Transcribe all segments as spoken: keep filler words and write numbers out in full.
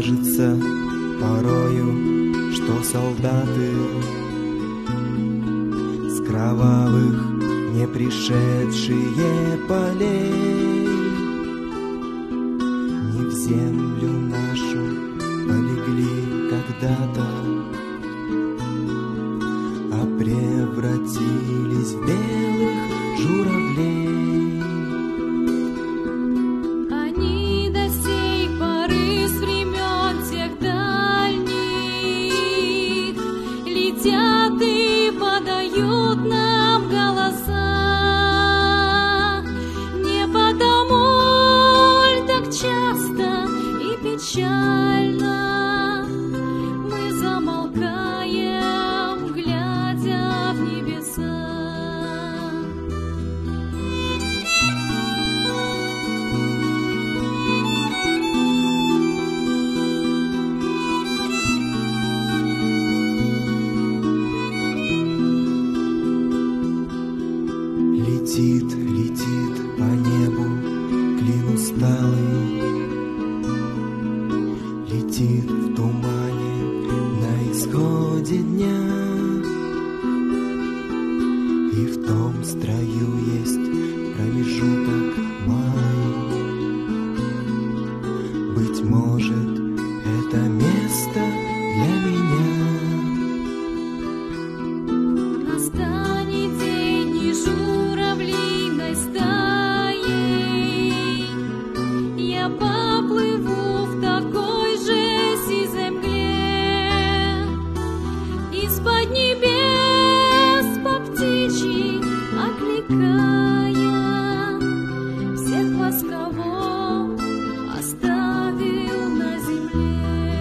кажется порою, что солдаты с кровавых не пришедшие полей не в землю нашу полегли когда-то, а превратились в белых журавлей. Они до сей поры с времен тех дальних летят и подают нам голоса. Не потому ль так часто и печально мы замолкаем, глядя в небеса. Летит, летит по небу клин усталый, летит в тумане на исходе дня, и в том строю есть промежуток малый. Быть может, это место для меня. Настанет день и журавлиной стаей я поплыву в такой же сизой мгле, из-под небес по птичьи окликая всех вас, кого оставил на земле.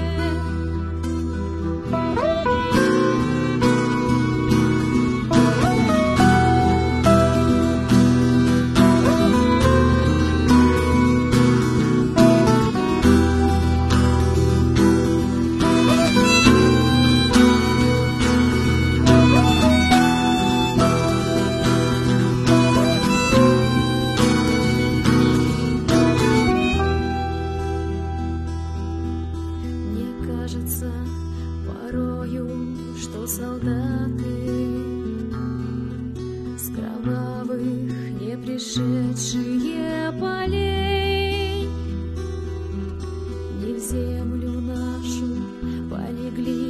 Мне кажется порою, что солдаты с кровавых не пришедшие полей не в землю нашу полегли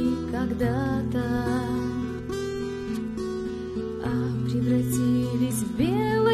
когда-то, а превратились в белые